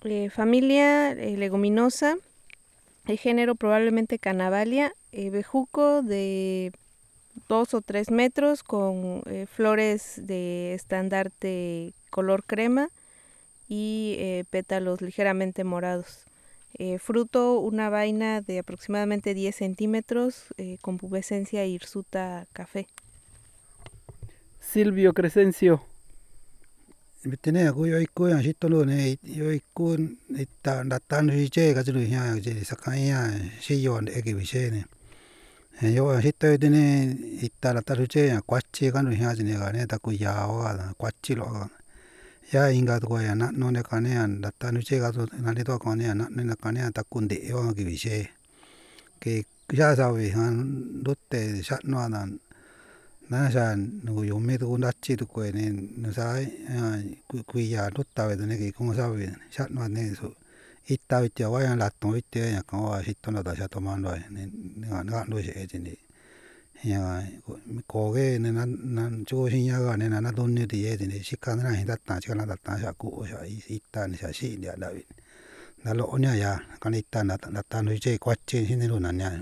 Familia leguminosa, género probablemente Canavalia, bejuco de 2 o 3 metros con flores de estandarte color crema y pétalos ligeramente morados. Fruto una vaina de aproximadamente 10 centímetros con pubescencia hirsuta café. Silvio Crescencio. Bitene aku yo iku yang situ lo ne yo iku ita datan si che ka lu ya je sakaya si yo ne ke bise ne yo yang situ ne ita datan che ya kwachi ka lu ya ne ga ne ta ku ya wa kwachi lo ga ya inga to ya na no ne ka ne datan che ka to na le to ka ne na ne ka ne ta ku de yo ke bise ke ya sa we han dotte sha no na nasa no yo me to na chi to ko ne no sa ku ya no ta we ne ke ko sa we sha no ne so ita we ya wa ya la to ite ya ka wa si to no da sha to man lo ne na no se e ni ya ko ge ne na jo sin ya ga ne na don ne de ye ne si ka na hin da ta chi na da ta sha ku sha ita ne sha si ya da we na lo nya ya ka ni ta na ta no che kwa chi sin ne lo na nya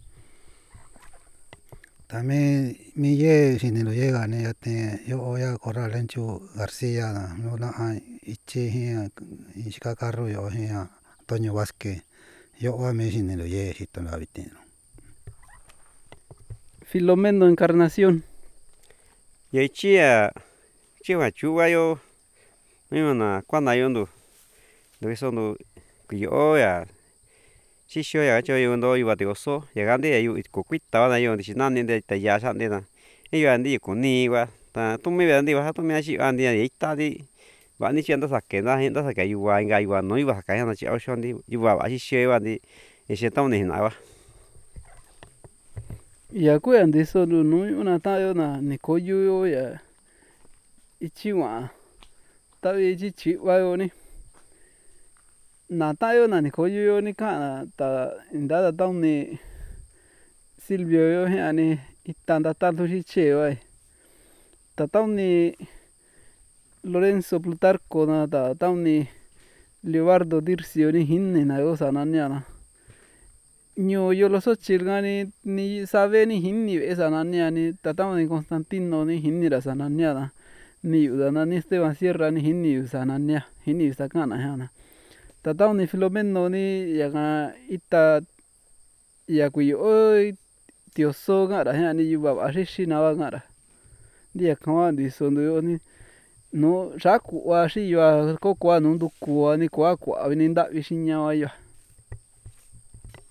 también mi ye sin lo llega ne ya te yo oya corral Lencho García no la ichi shika carro yo Antonio Vázquez yo wa me sin lo ye hito la vitino Filomeno Encarnación. Ye chia chiwa chuwa yo mimo na kwana yo ndo eso ndo yo ya shisho ya cho yo ndo iba de oso llegando ya yo ko kuita na yo ndi nani de ta ya san de na yo andi ko ni wa ta tu me andi wa tu me shi andi ya ita di ba ni chianda sa ke na hinda sa ka yo wa inga yo no iba ka ya na chi au shon di yo wa shi she wa di e she ta ni na wa Ya ku andi so no una ta yo na ni ko yo ya ichi wa ta we chi chi wa yo ni na ta yo na ni ko yo ni ka na ta inda da ta ni Silvio yo he ani itanda ta lu chi che wa ta ta ni Lorenzo Plutarco na ta ni Leobardo Dircio ni hinni na yo sa na nya na ño yo lo so chilgani ni sabe ni hinni esa na nya ni ta ni Constantino ni hinni ra sa na nya na ni uda na ni Esteban Sierra ni hinni sa na nya hinni sa kana ha na ta ni Filomeno ni ya ga ita ya ku yo tio so ga ra ha ni yu ba shi na wa ga ra dia ka di so ndo ni no sa ku wa shi yo ko kwa no ndu ku ni kwa ni nda vi shi nya wa yo